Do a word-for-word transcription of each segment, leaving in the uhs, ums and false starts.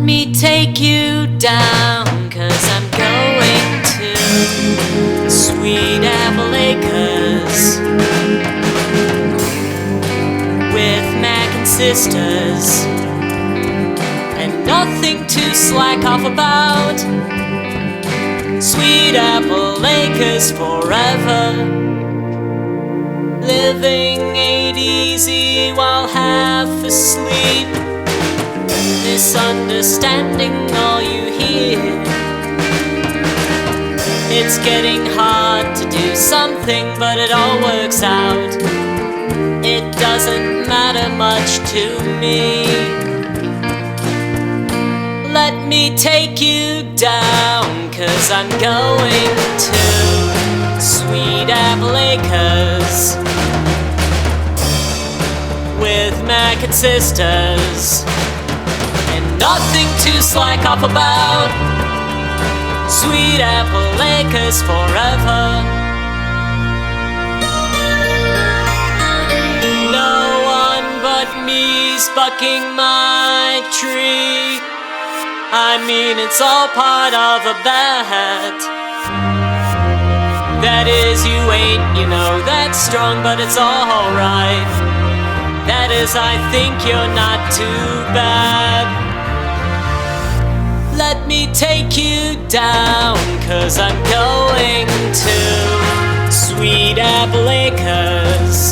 me take you down, cause I'm going to Sweet Apple Acres with Mac and sisters, and nothing to slack off about. Sweet Apple Acres forever, living ain't easy while half asleep. Misunderstanding all you hear. It's getting hard to do something, but it all works out. It doesn't matter much to me. Let me take you down, cause I'm going to Sweet Apple Acres with Mac and sisters, and nothing to slack off about. Sweet Apple Acres forever. No one but me's bucking my tree. I mean, it's all part of a bet. That is, you ain't, you know, that strong, but it's alright. That is, I think you're not too bad. Let me take you down, cause I'm going to Sweet Apple Acres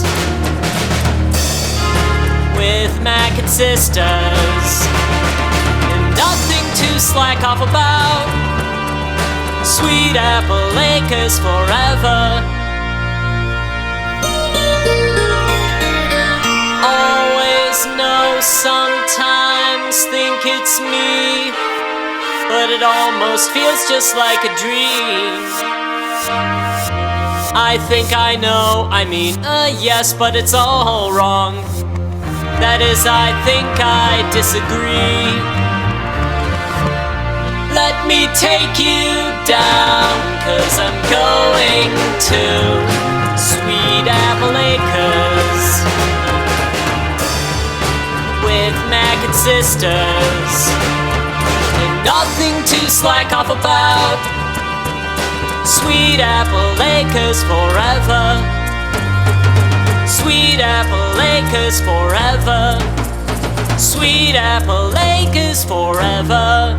with Mac and sisters, and nothing to slack off about. Sweet Apple Acres forever. Always know, sometimes think it's me, but it almost feels just like a dream. I think I know, I mean, uh, yes, but it's all wrong. That is, I think I disagree. Let me take you down, cause I'm going to Sweet Apple Acres with Mac and sisters, and nothing to slack off about. Sweet Apple Acres forever. Sweet Apple Acres forever. Sweet Apple Acres forever.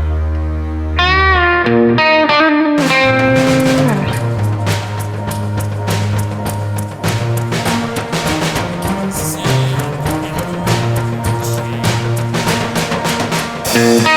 Mm-hmm.